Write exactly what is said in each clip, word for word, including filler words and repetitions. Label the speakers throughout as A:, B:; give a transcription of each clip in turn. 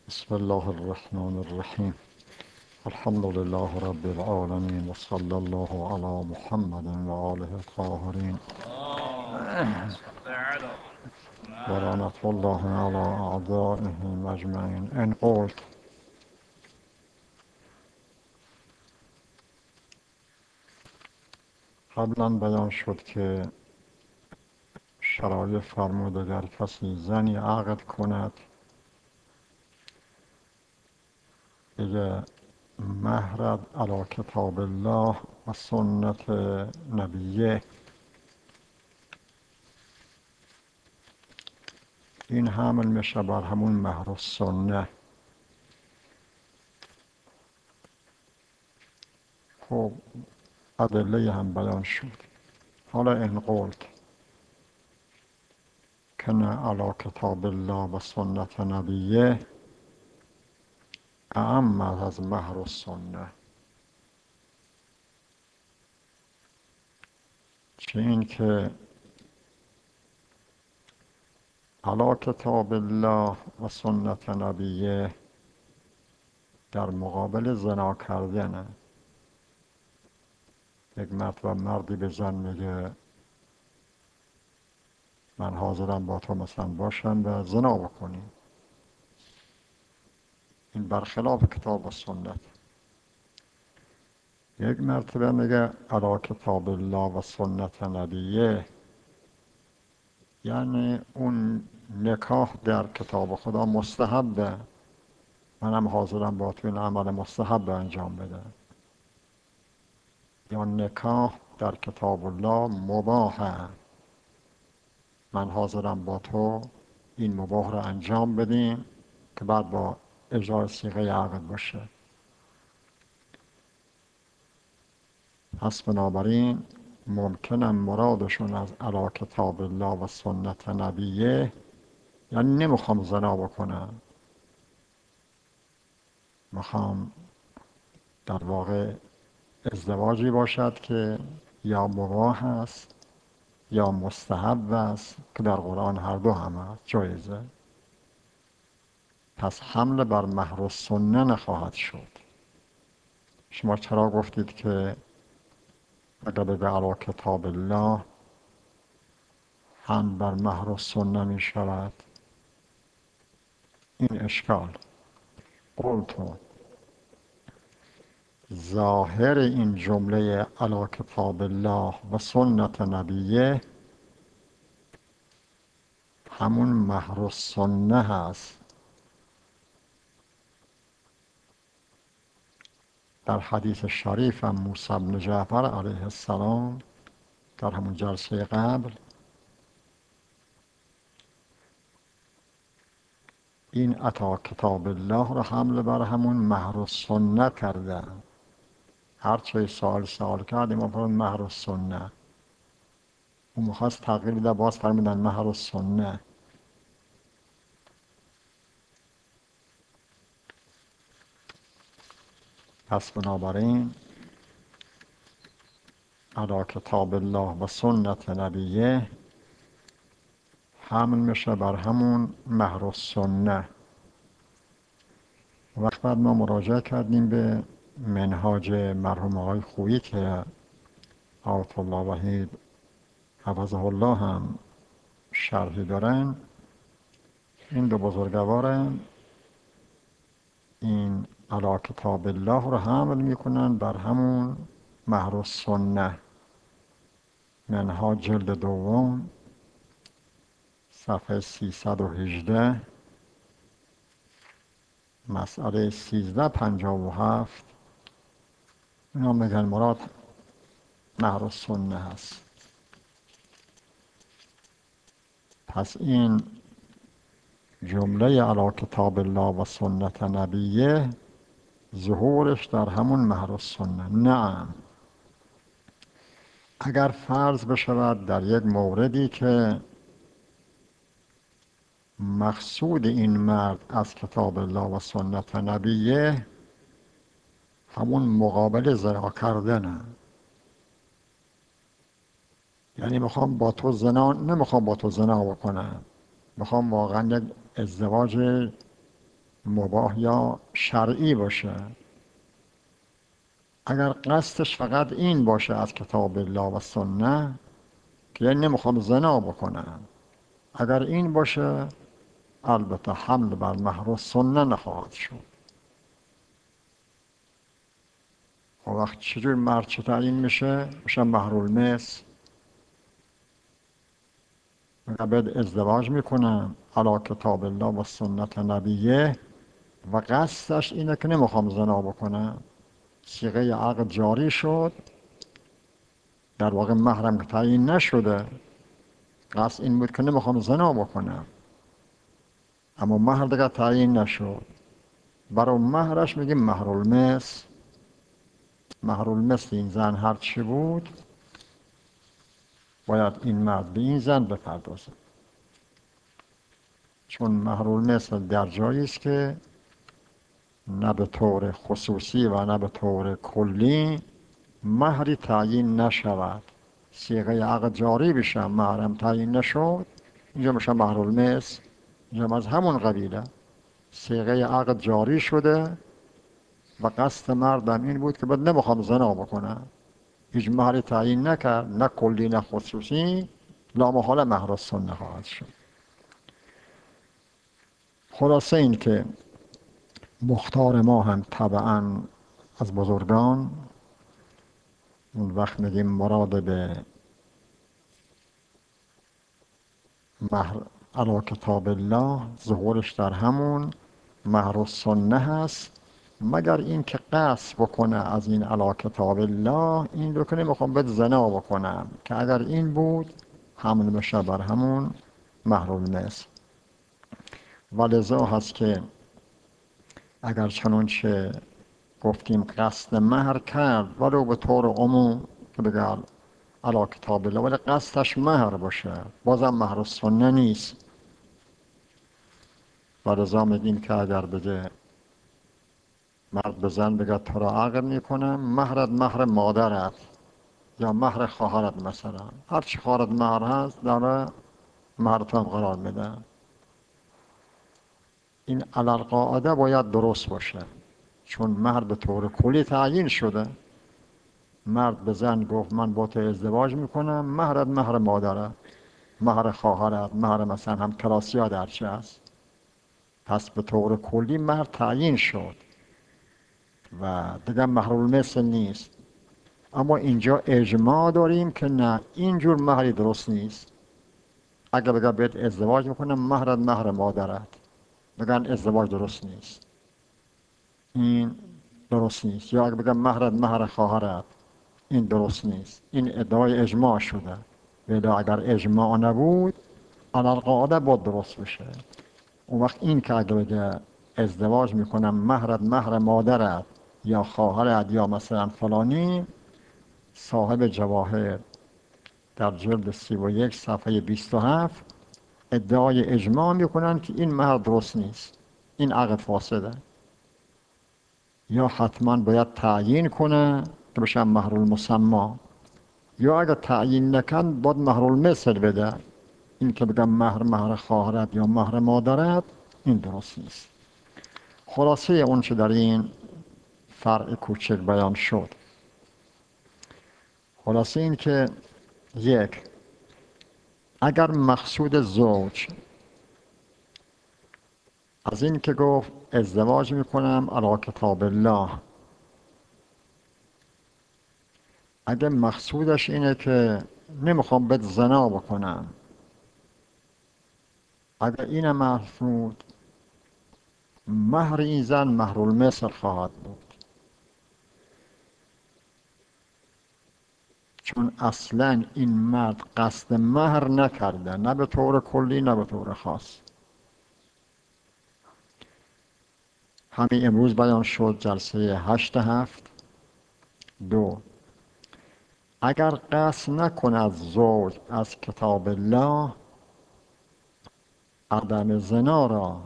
A: بسم الله الرحمن الرحیم. الحمد لله رب العالمین و صلی الله علی محمد و آله الطاهرین و لعنت الله علی اعدائهم اجمعین. ان قلت، قبلا بیان شد که شرایط فرمود اگر کسی زنی عقد کند بگه مهرت علی کتاب الله و سنت نبیه. این حمل میشه بر همون مهر و سنه. خب ادله هم بیان شد. حالا ان قلت کنه علی کتاب الله و سنت نبیه اعم از مهر و سنه. چه این که علی کتاب الله و سنت نبیه در مقابل زنا کردنه. یک مرتبه مردی به زن میگه من حاضرم با تو مثلا باشم و زنا بکنیم. این برخلاف کتاب و سنت. یک مرتبه میگه علی کتاب الله و سنت نبیه، یعنی اون نکاح در کتاب خدا مستحبه، منم حاضرم با تو این عمل مستحب انجام بده. یا نکاح در کتاب الله مباحه، من حاضرم با تو این مباح رو انجام بدیم که بعد با اجرای صیغه عقد باشه. پس بنابراین ممکنم مرادشون از علی کتاب الله و سنت نبیه یعنی نمیخوام زنا بکنم، میخوام در واقع ازدواجی باشد که یا مباح است یا مستحب است که در قرآن هر دو هم هست، جایزه. پس حمل بر مهر و سنه نخواهد شد. شما چرا گفتید که اگر بگه علی کتاب الله حمل بر مهر و سنه می شود؟ این اشکال. قلتو، ظاهر این جمله علی کتاب الله و سنت نبیه همون مهر و سنه هست. در حدیث شریف هم موسی بن جعفر علیه السلام در همون جلسه قبل این عطا کتاب الله رو حمل بر همون مهر و سنه کرده. هر چه سوال سوال کردیم و فرمود مهر و سنه. اون میخواست تغییر بده، باز فرمودن مهر و سنه. پس بنابراین علی کتاب الله و سنت نبیه حمل میشه بر همون مهر و سنه. وقت بعد ما مراجعه کردیم به منهاج مرحوم آقای خویی که آیت الله وحید حفظه الله هم شرحی دارن. این دو بزرگوار این علی کتاب الله رو حمل میکنن بر همون مهر و سنه. منهاج جلد دوم صفحه سیصد و هجده مسئله سیزده پنجاه و هفت. اینا میگن مراد مهر و سنه هست. پس این جمله علی کتاب الله و سنت نبیه ظهورش در همون مهر و سنه. نه، اگر فرض بشود در یک موردی که مقصود این مرد از کتاب الله و سنت نبیه همون مقابل زنا کردنه، یعنی میخوام با تو زنا نمیخوام با تو زنا بکنم، میخوام واقعا یک ازدواج مباح یا شرعی باشه. اگر قصدش فقط این باشه از کتاب الله و سنت که یعنی نمیخوام زنا بکنم، اگر این باشه البته حمل بر مهر السنه نخواهد شد. خب وقت چجور مرد چه تعیین میشه؟ میشه مهر المثل. میگه باید ازدواج میکنم علی کتاب الله و سنت نبیه و قصدش اینه که نمیخوام زنا بکنم، صیغه عقد جاری شد، در واقع مهرم که تعیین نشده، قصد این بود که نمیخوام زنا بکنم، اما مهر دیگه تعیین نشد. برای مهرش میگیم مهر المثل. مهر المثل این زن هر چی بود باید این مرد به این زن بپردازه، چون مهر المثل در جایی است که نه به طور خصوصی و نه به طور کلی مهری تعیین نشود. صیغه عقد جاری بشه مهرم تعیین نشد، اینجا میشه مهر المثل. اینجا از همون قبیله صیغه عقد جاری شده و قصد مردم این بود که بعد نمیخوام زنا بکنم، هیچ مهری تعیین نکرد، نه کلی نه خصوصی، لامحاله مهر السنه خواهد شد. خلاصه این که مختار ما هم طبعا از بزرگان، اون وقت میگیم مراد به مهر علی کتاب الله ظهورش در همون مهر السنه هست، مگر این که قصد بکنه از این علی کتاب الله این رو که نمیخوام بهت زنا بکنم، که اگر این بود حمل میشه بر همون مهر المثل. ولذا هست که اگر چنانچه گفتیم قصد مهر کرد ولو به طور عموم که بگه علی کتاب الله ولی قصدش مهر باشه، بازم مهر السنه نیست. ولذا میگیم که اگر بگه مرد به زن بگه تو را عقد میکنم، مهرت مهر مادرت یا مهر خواهرت، مثلا هر چی خواهرت مهر هست داره مهرت هم قرار میده. این علی القاعده باید درست باشه، چون مهر به طور کلی تعیین شده. مرد به زن گفت من با تو ازدواج میکنم، مهرت مهر مادرت، مهر خواهرت، مهر مثلا هم کلاسی ها درچه هست، پس به طور کلی مهر تعیین شد و دیگه مهر المثل نیست. اما اینجا اجماع داریم که نه، اینجور مهری درست نیست. اگر بگه بهت ازدواج میکنم مهرت مهر مادرت، بگن ازدواج درست نیست، این درست نیست. یا اگر بگم مهرت مهر خواهرت، این درست نیست. این ادعای اجماع شده، ولی اگر اجماع نبود علی القاعده باید درست بشه. اون وقت این که اگر بگه ازدواج میکنم مهرت مهر مادرت یا خواهرت یا مثلا فلانی، صاحب جواهر در جلد سی و یک صفحه بیست و هفت ادعای اجماع میکنن که این مهر درست نیست، این عقد فاسده. یا حتما باید تعیین کنه که بشه مهر المسمى، یا اگر تعیین نکن باید مهر المثل بده. این که بگم مهر مهر خواهرت یا مهر مادرت این درست نیست. خلاصه اون چه در این فرع کوچک بیان شد، خلاصه این که یک، اگر مقصود زوج از این که گفت ازدواج میکنم علی کتاب الله، اگر مقصودش اینه که نمیخوام بهت زنا بکنم، اگر این مقصود، مهر این زن مهر المثل خواهد بود، چون اصلا این مرد قصد مهر نکرده، نه به طور کلی نه به طور خاص. همین امروز بیان شد جلسه هشت هفت. دو، اگر قصد نکنه از زوج از کتاب الله عدم زنا را،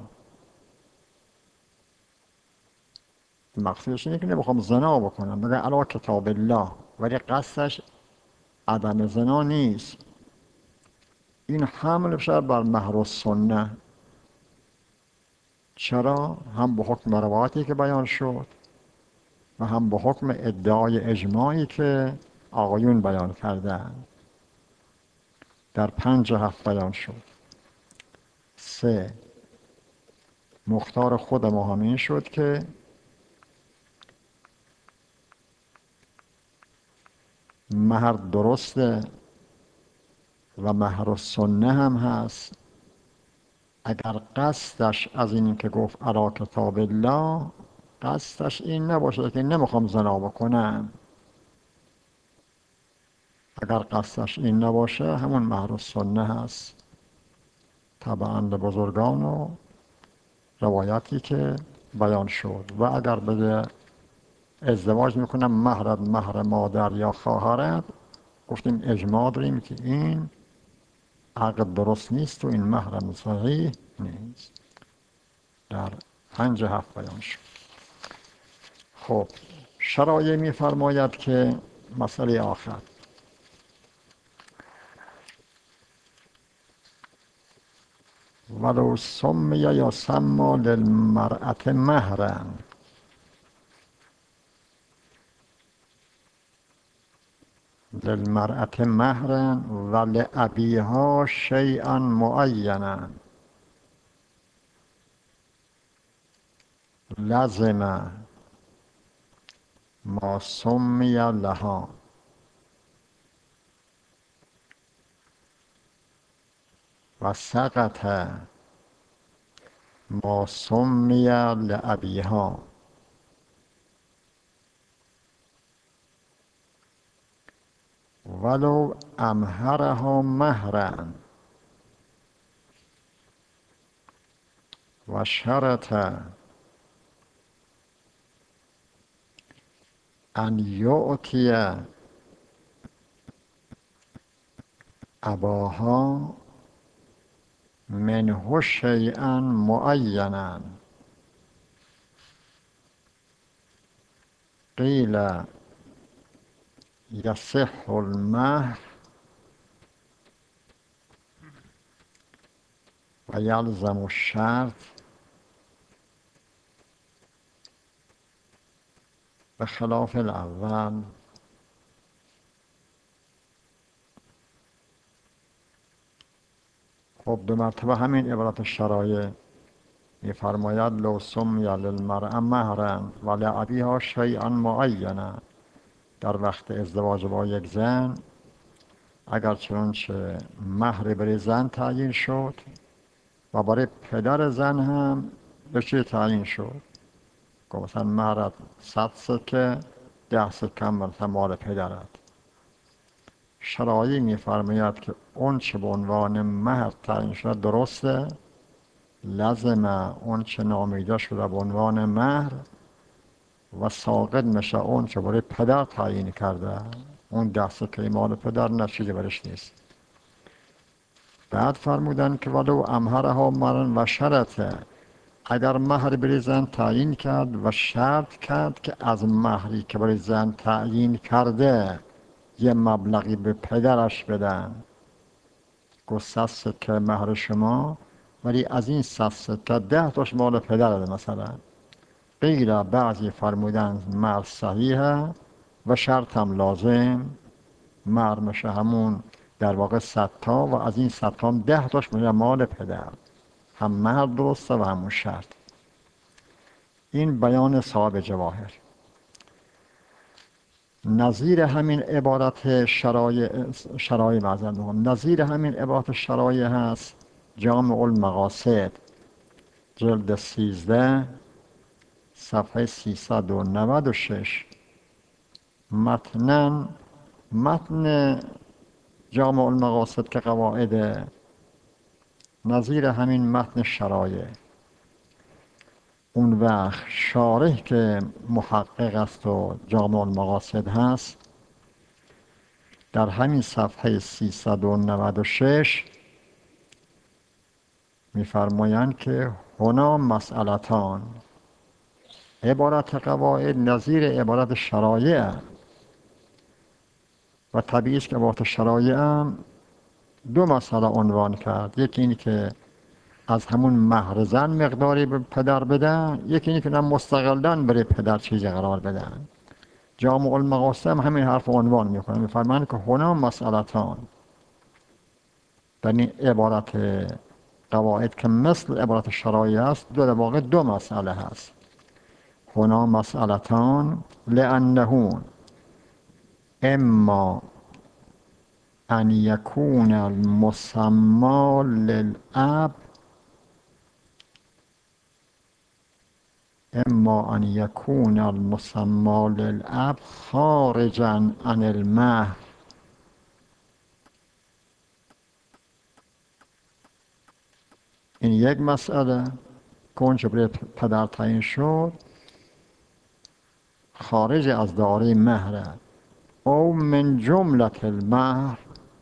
A: مقصودش اینه که نمیخوام زنا بکنم، بگه علی کتاب الله ولی قصدش عدم زنا نیست، این حمل بشه بر مهر السنه. چرا؟ هم به حکم روایتی که بیان شد و هم به حکم ادعای اجماعی که آقایون بیان کردن. در پنج هفت بیان شد. سه، مختار خود ما همین شد که مهر درسته و مهر السنه هم هست. اگر قصدش از این که گفت علی کتاب الله، قصدش این نباشه که نمیخوام زنا بکنم، اگر قصدش این نباشه همون مهر السنه هست، طبعا به بزرگان و روایتی که بیان شد. و اگر بگه ازدواج میکنم مهرت مهر مادر یا خواهرت، گفتیم اجماع داریم که این عقد درست نیست و این مهر صحیح نیست. در پنج هفت بیان شد. خب شرایع میفرماید که مسئله آخر، ولو سمی یا سما للمرأة مهرا، للمرأة مهرا ولأبيها شيئا معينا لزم ما سمی لها. و سقط ما سمی لأبیها. ولو امهرها مهرا و شرط ان یعطی اباها منه شیئا معینا، قیل یصح المهر و یلزم الشرط به خلاف الاول. خب دو مرتبه همین عبارت شرایع میفرماید لو سمی للمرأة مهرا و لأبیها شیئا معینا. در وقت ازدواج با یک زن اگر چنانچه مهر برای زن تعیین شد و برای پدر زن هم به چی تعیین شد، که مثلا مهرت صد سکه، ده سکه هم مثلا مال پدرت. شرایع میفرماید که اون چه به عنوان مهر تعیین شده درسته، لازم اون چه نامیده شده به عنوان مهر و ساقط میشه اون چه برای پدر تعیین کرده، اون ده سکه مال پدر نه چیزی برش نیست. بعد فرمودن که ولو امهرها مرن و شرطه، اگر مهر برای زن تعیین کرد و شرط کرد که از مهری که برای زن تعیین کرده یه مبلغی به پدرش بدن، گفت صد سکه مهر شما ولی از این صد سکه ده تاش مال پدره مثلا. غیر بعضی فرمودن مهر صحیحه و شرط هم لازم، مهر میشه همون در واقع صد تا و از این صد تا هم ده تاش میشه مال پدر، هم مهر درسته و همون شرط. این بیان صاحب جواهر. نظیر همین عبارت شرایع شرایع معذرت میخوام نظیر همین عبارت شرایع هست جامع المقاصد جلد سیزده صفحه سیصد و نود و شش. متناً متن جامع المقاصد که قواعد نظیر همین متن شرایع. اون وقت شارح که محقق است و جامع المقاصد هست در همین صفحه سیصد و نود و شش میفرمایند که هنا مسئلتان، عبارت قواعد نظیر عبارت شرایع و طبیعی است که عبارت شرایع هم دو مسئله عنوان کرد. یکی این که از همون مهر زن مقداری به پدر بدن، یکی اینکه نه مستقلاً برای پدر چیزی قرار بدن. جامع المقاصد هم همین حرف عنوان میکنه، میفرمایند که هنا مسئلتان، در این عبارت قواعد که مثل عبارت شرایع است، در واقع دو مسئله هست. هنا مسئلتان لأنه اما ان یکون المسمى للاب اما ان یکون المسمى للاب خارجا عن المهر. این یک مسئله که اون برای پدر تعیین شد خارج از دایره مهره، او من جملت المهر،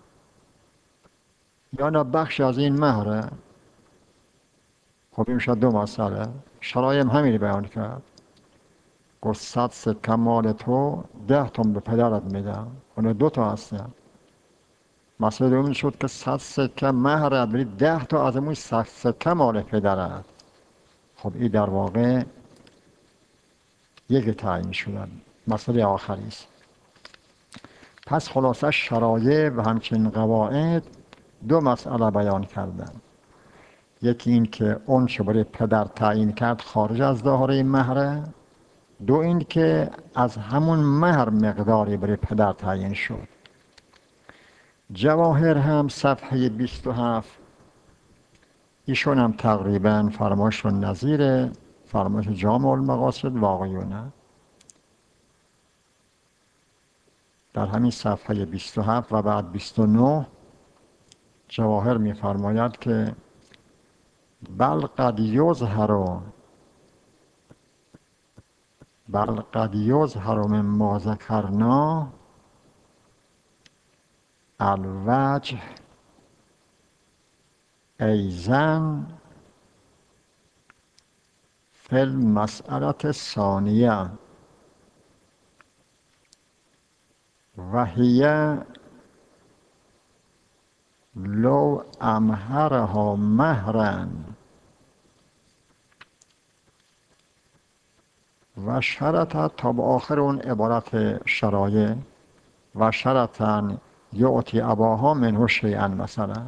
A: یا نه بخش از این مهره. خب این شد دو مسئله. شرایع هم همین بیان کرد، گفت صد سکه مال تو، ده تن به پدرت میدم. اون دو تا هستن. مسئله دوم شد که صد سکه مهرت، ولی ده تا از امون صد سکه مال پدرت. خب این در واقع یک تعیین شدن. مسئله آخری است. پس خلاصه شرایع و همچنین قواعد دو مسئله بیان کردن. یکی این که اون چه برای پدر تعیین کرد خارج از دایره مهره، دو این که از همون مهر مقداری برای پدر تعیین شد. جواهر هم صفحه بیست و هفت، ایشون هم تقریبا فرمایشون نظیر فرمایش جامع المقاصد واقعیونه. در همین صفحه بیست و هفت و بعد بیست و نه جواهر می فرماید که بل قد یظهر بل قد یظهر مما ذکرنا الوجه ایضا فی المسألة الثانیه و هی لو امهرها مهرا و شرطت، تا به آخر اون عبارت شرایع، و شرطا یعطی اباها منه شیئا مثلا.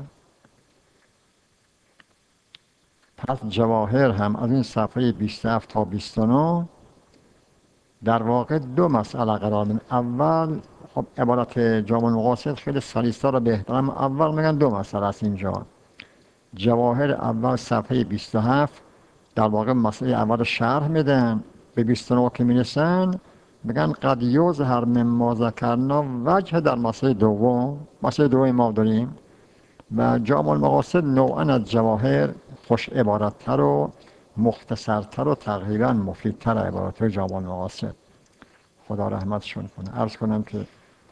A: پس جواهر هم از این صفحه بیست و هفت تا بیست و نه در واقع دو مسئله قرار میدن. اول خب عبارت جامع المقاصد خیلی سلیس‌تر و بهترم، اول میگن دو مسئله است اینجا. جواهر اول صفحه بیست و هفت در واقع مسئله اول شرح میدن، به بیست و نه که میرسن میگن قد یظهر مما ذکرنا وجه در مسئله دوم. مسئله دوم ما داریم و جامع المقاصد نوعا از جواهر خوش عبارتتر و مختصرتر و تقریبا مفیدتر عبارت جامع المقاصد. خدا رحمتشون کنه. عرض کنم که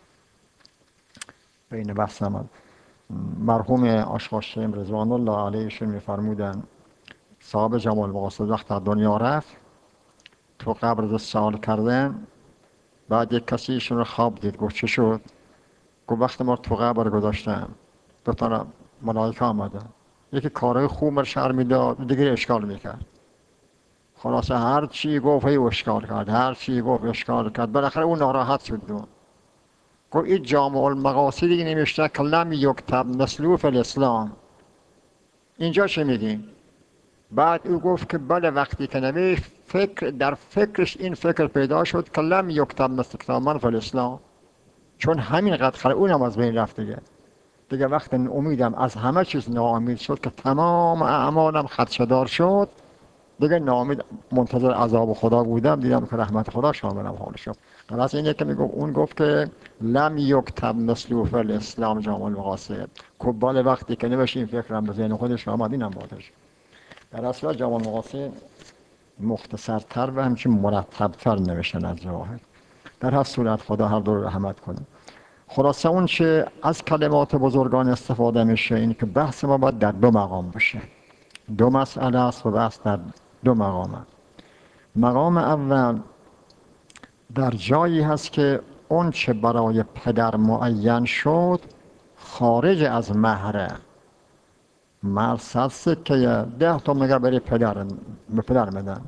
A: بین بحثم مرحوم آشقاشیم رضوان الله علیهشون میفرمودن صاحب جامع المقاصد وقت در دنیا رفت تو قبر سوال کردن، بعد یک کسی ایشون رو خواب دید. گفت چه شد؟ گفت وقت ما تو قبر گذاشتم دو تا ملائکه آمدن، یکی کارهای خوب شر میداد، دیگه اشکال میکرد. خلاصه هر چی گفت هی اشکال کرد، هر چی گفت اشکال کرد، بالاخره اون ناراحت شد. دو گفت این جامع المقاصد دیگه نمیشته که لم یکتب مثلو فی الاسلام. اینجا چه میگیم؟ بعد او گفت که بله وقتی که نوشت فکر در فکرش این فکر پیدا شد که لم یکتب مثل کتاب من فی الاسلام، چون همین قد خیلی اونم از بین رفت دیگه. دیگه وقت امیدم از همه چیز ناامید شد که تمام اعمالم خدشه‌دار شد، دیگه ناامید منتظر عذاب خدا بودم، دیدم که رحمت خدا شاملم حال شد. غلط اینه که میگفت اون گفت که لم یکتب مثل فی الاسلام جامع المقاصد، که بالا وقتی که نوشت این فکرم به ذهن خودش آمد اینم بادش. در اصل جامع المقاصد مختصرتر و همچنین مرتبتر نوشتن از جواهر. در هر صورت خدا هر دو رو رحمت کنه. خلاصه اون چه از کلمات بزرگان استفاده میشه این که بحث ما باید در دو مقام بشه. دو مسئله است و بحث در دو مقامه. مقام اول در جایی هست که اون چه برای پدر معین شد خارج از مهره، مرد صد سکه ده تا میگه برای پدر به پدر میدن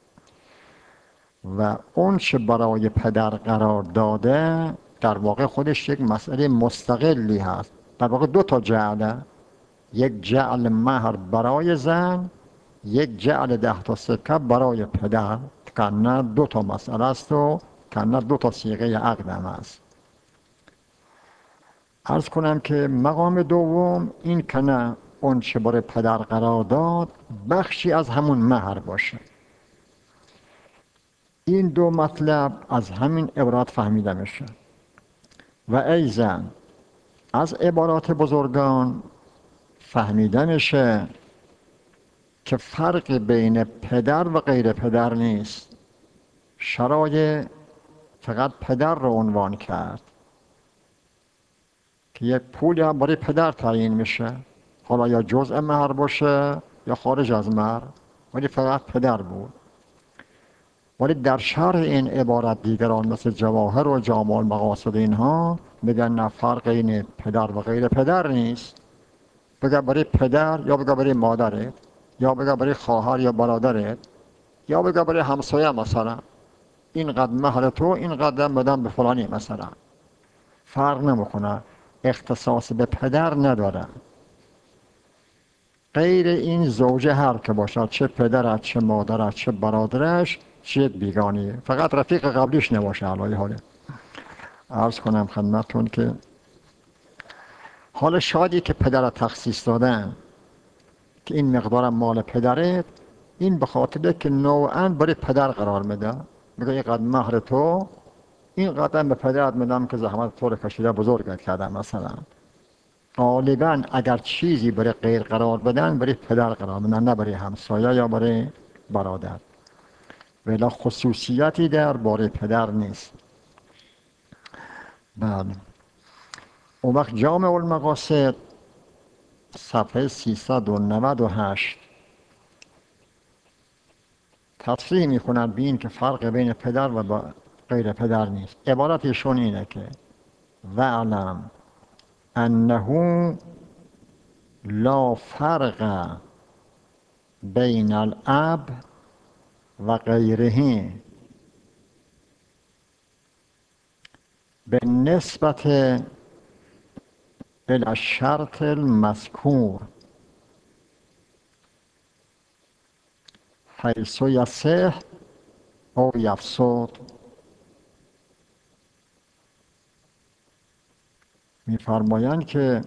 A: و اون چه برای پدر قرار داده در واقع خودش یک مسئله مستقلی هست. در واقع دو تا جعله، یک جعل مهر برای زن، یک جعل ده تا سکه برای پدر، که نه دو تا مسئله است و که نه دو تا صیغه عقد هم است. عرض کنم که مقام دوم این که نه اون چه برای پدر قرار داد بخشی از همون مهر باشه. این دو مطلب از همین عبارات فهمیده میشه. و ایضا از عبارات بزرگان فهمیده میشه که فرق بین پدر و غیر پدر نیست. شرایع فقط پدر رو عنوان کرد که یک پولی هم برای پدر تعیین میشه، حالا یا جزء مهر باشه یا خارج از مهر، ولی فقط پدر بود. ولی در شرح این عبارت دیگران مثل جواهر و جامع المقاصد اینها میگن نه، فرق این پدر و غیر پدر نیست. بگه برای پدر یا بگه برای مادرت یا بگه برای خواهر یا برادرت یا بگه برای همسایه، مثلا اینقدر مهر تو اینقدر بدم به فلانی، مثلا فرق نمیکنه، اختصاص به پدر نداره. غیر این زوجه هر که باشد، چه پدرت چه مادرت چه برادرش چه یک بیگانیه، فقط رفیق قبلیش نباشه. علای حاله عرض کنم خدمتون که حالا شادی که پدر تخصیص دادن که این مقدار مال پدرت، این به خاطر که نوعاً برای پدر قرار میده، میگه اینقدر مهر تو اینقدر به پدرت میدم که زحمت تو رو کشیده بزرگت کردم. مثلا غالباً اگر چیزی برای غیر قرار بدن برای پدر قرار بدن، نه برای همسایه یا برای برادر، ولی خصوصیتی در باره پدر نیست. بله. اون وقت جامع المقاصد صفحه سیصد و نود و هشت تصریح میکنند به این که فرق بین پدر و غیر پدر نیست. عبارتشون اینه که وعلم انه لا فرق بین الاب و غیره به نسبت الى الشرط المذکور حیث یصح او یفسد. میفرمایند که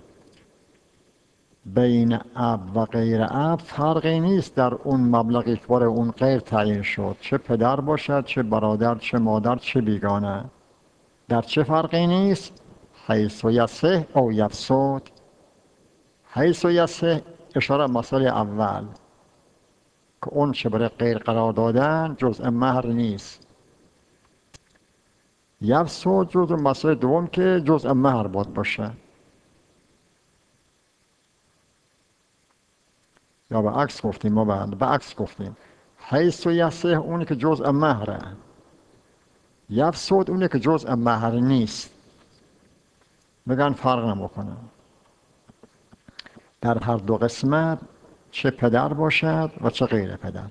A: بین اب و غیر اب فرقی نیست در اون مبلغی که برای اون غیر تعیین شد، چه پدر باشد چه برادر چه مادر چه بیگانه. در چه فرقی نیست؟ حیث یصح او یفسد. حیث یصح اشاره مسئله اول که اون چه برای غیر قرار دادن جزء مهر نیست. یفسد جزء مسئله دوم که جزء مهر باید باشه. یا به عکس گفتیم، ما بعد به عکس گفتیم. حیث یصح اونی که جزء مهره، یفسد اونی که جزء مهر نیست. بگن فرق نمیکنه در هر دو قسمت، چه پدر باشد و چه غیر پدر.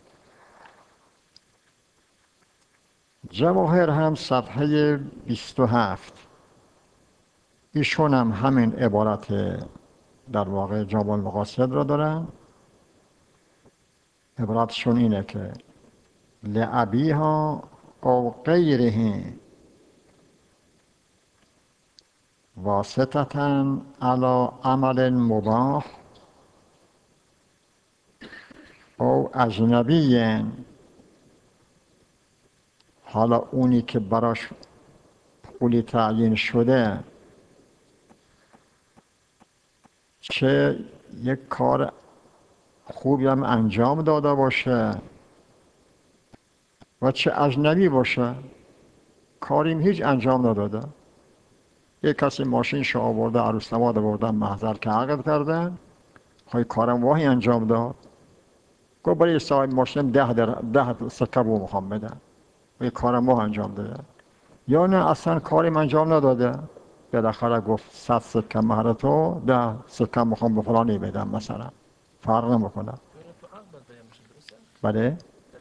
A: جواهر هم صفحه بیست و هفت ایشون هم همین عبارت در واقع جامع المقاصد را دارن. عبارتشون اینه که لأبیها او غیره واسطة علی عمل مباح او اجنبی. حالا اونی که براش پولی تعیین شده چه یک کار خوبی هم انجام داده باشه و چه اجنبی باشه، کاریم هیچ انجام نداده. یک کسی ماشین شو آورده، عروس نماد آوردن، محضر که عقد کردن، خواهی کارم واهی انجام داد، گفت برای صاحب ماشین ده, در ده سکه بو میخوام بدن، و یک کارم واه انجام داده. یا نه اصلا کاریم انجام نداده، بالاخره گفت صد سکه مهر تو، ده سکه میخوام به فلانی بدم مثلا، فرق نمیکنه. بله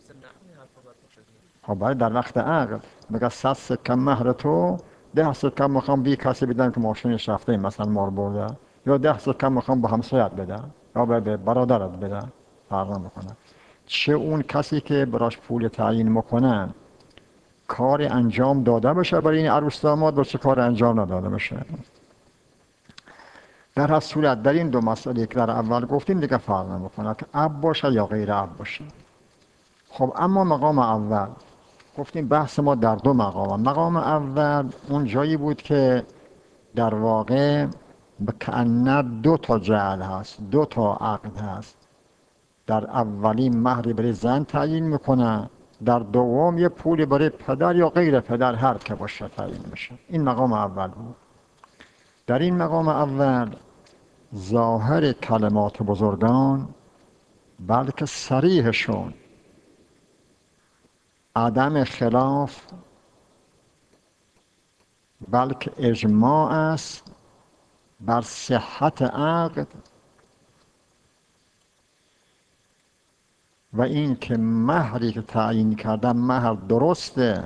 A: خب باید در وقت عقد میگه صد سکه مهر تو، ده سکه میخوام بی کسی بدم که ماشینش رفته مثلا مار برده، یا ده سکه میخوام به همسایت بدم یا به برادرت بدم، فرق نمیکنه. چه اون کسی که براش پول تعیین میکنن کار انجام داده بشه برای این عروس داماد، و چه کار انجام نداده بشه. در هر صورت در این دو مسئله که در اول گفتیم دیگه فرق نمیکنه که اب باشه یا غیر اب باشه. خب اما مقام اول گفتیم بحث ما در دو مقام. مقام اول اون جایی بود که در واقع به کأنه دو تا جعل هست، دو تا عقد هست. در اولی مهری برای زن تعیین میکنه، در دوم یه پولی برای پدر یا غیر پدر هر که باشه تعیین میشه. این مقام اول بود. در این مقام اول ظاهر کلمات بزرگان بلکه صریحشون عدم خلاف بلکه اجماع است بر صحت عقد و این که مهری که تعیین کردن مهر درسته،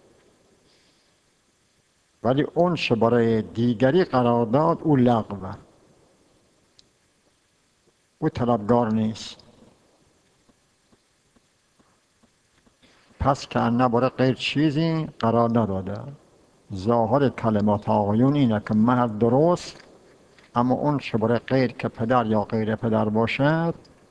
A: ولی اون چه برای دیگری قرار داد او لغوه، او طلبگار نیست. پس که انه برای غیر چیزی قرار نداده. ظاهر کلمات آقایون اینه که مهر درست، اما اون چه برای غیر که پدر یا غیر پدر باشد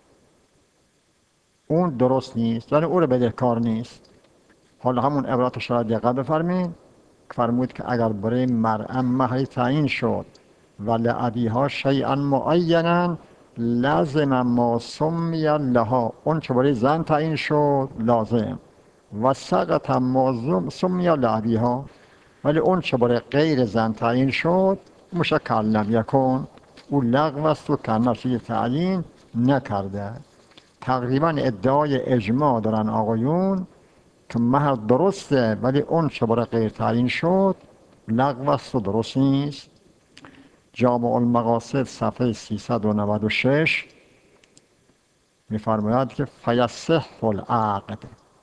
A: اون درست نیست، ولی او رو بدهکار نیست. حالا همون عبارت را دقت بفرمایید که فرمود که اگر برای مرأة مهری تعیین شد و لأبیها شیئا معینا لازم ما سمی لها، اون چه برای زن تعیین شد لازم، و سقط ما سمی لأبیها، ولی اون چه برای غیر زن تعیین شد مشکل یکن، او لغو است و کنشی تعیین نکرده. تقریبا ادعای اجماع دارن آقایون که مهر درسته، ولی اون چه برای غیر تعیین شد لغو است و درست نیست. جامع المقاصد صفحه سیصد و نود و شش می‌فرماید که فیصح العقد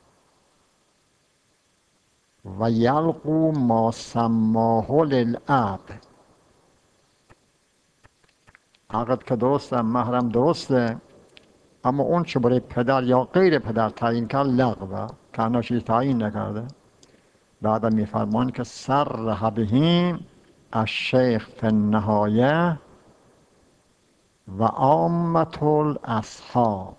A: و یلقو ما سماه للاب. عقد که درسته، مهرم درسته، اما اون چه برای پدر یا غیر پدر تعیین کرد لغوه، که انا چیز تعیین نکرده. بعد میفرمان که صرح بهم الشیخ فی النهایه و عامة الاصحاب.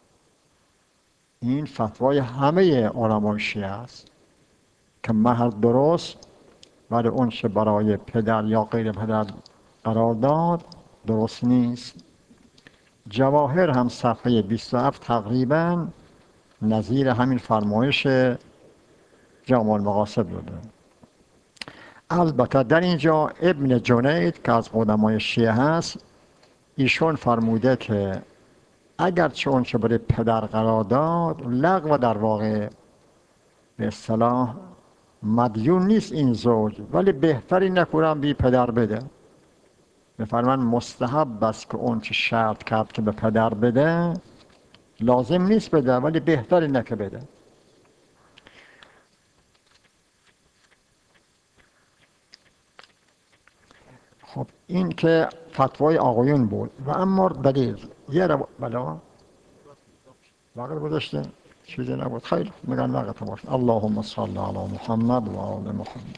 A: این فتوای همه علمای شیعه است که مهر درست، ولی اون چه برای پدر یا غیر پدر قرار داد درست نیست. جواهر هم صفحه بیست و هفت تقریبا نظیر همین فرمایش جامع المقاصد بوده. البته در اینجا ابن جنید که از قدمای شیعه هست، ایشون فرموده که اگرچه اون چه برای پدر قرار داد لغو، در واقع به اصطلاح مدیون نیست این زوج، ولی بهتری نکنم بی پدر بده. بفرمان مستحب است که اون چه شرط کرد که به پدر بده لازم نیست بده، ولی بهتری نکه بده. خب این که فتوای آقایون بود. و اما دلیل یه رو بلا وقت گذاشته چیزی نبود. خیلی میگن وقت باشه. اللهم صل علی محمد و آل محمد.